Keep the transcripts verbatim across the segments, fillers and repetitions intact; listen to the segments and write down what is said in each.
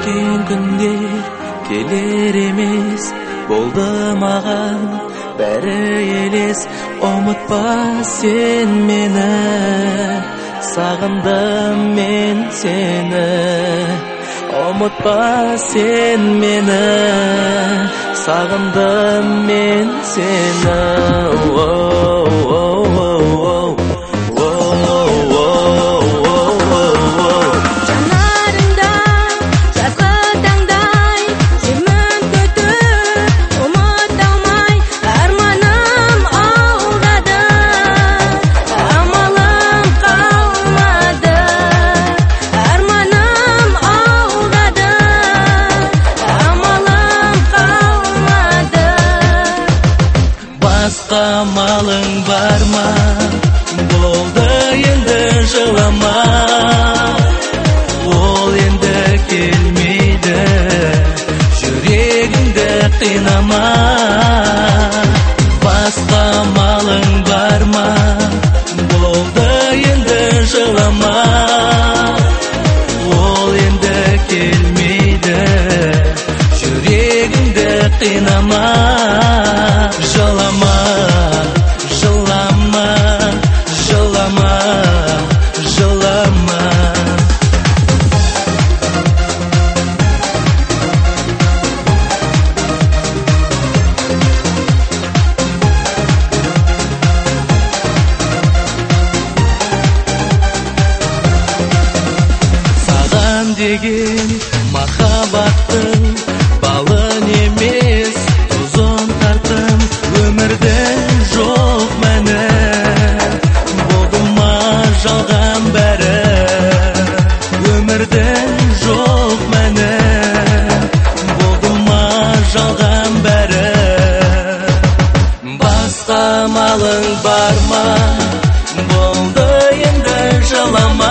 Өткен күндер келер емес, болды маған бәрі елес. Ұмытпа сен мені, сағындым мен сені. Ұмытпа сен мені, сағындым мен сені. Басқа малың бар ма? Болды енді жылама. Ол енді келмейді, жүрегіңді қинама. Басқа малың бар ма? Болды енді жылама. Ол енді келмейді, жүрегіңді қинама. Жылама, жылама, жылама, жылама. Саған деген махаббаттың балын емес, тұзын тарттым. Өмірдің жоқ мәні, болды ма жалған бәрі. Өмірдің жоқ мәні, болды ма жалған бәрі. Басқа малың бар ма? Болды енді жылама.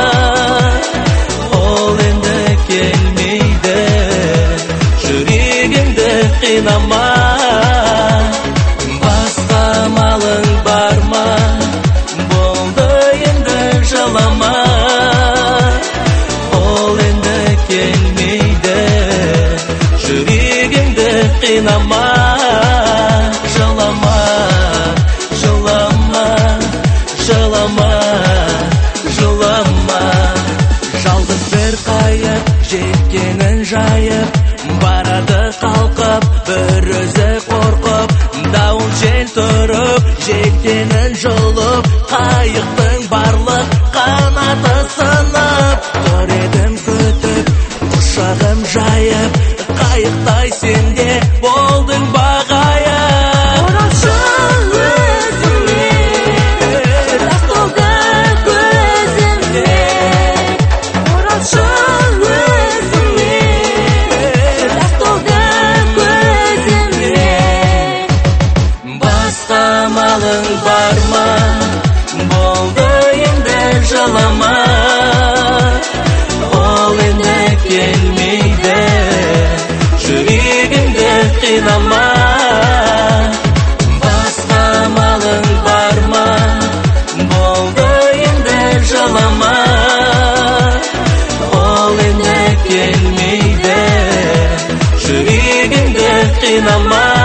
Ол енді келмейді, жүрегіңді қинама. Басқа малың бар ма? Болды енді жылама. Ол енді келмейді, жүрегіңді қинама. Жылама, жылама, жылама, жылама. Жалғыз бір қайық желкенін жайып, барады қалқып, бір өзі қорқып. Дауыл жел тұрып, желкенін жұлып, қайықтың барлық қанаты сынып. Тұр едім күтіп, құшағым жайып, қайықтай сенде болдың бағайып. Оралшы өзіме, жас толды көзіме. Оралшы өзіме, жас толды көзіме. Басқа малың бар ма? Болды енді жылама. Ол енді келмейді, жүрегіңді қинама. Басқа малың бар ма? Болды енді жылама. Ол енді келмейді, жүрегіңді қинама.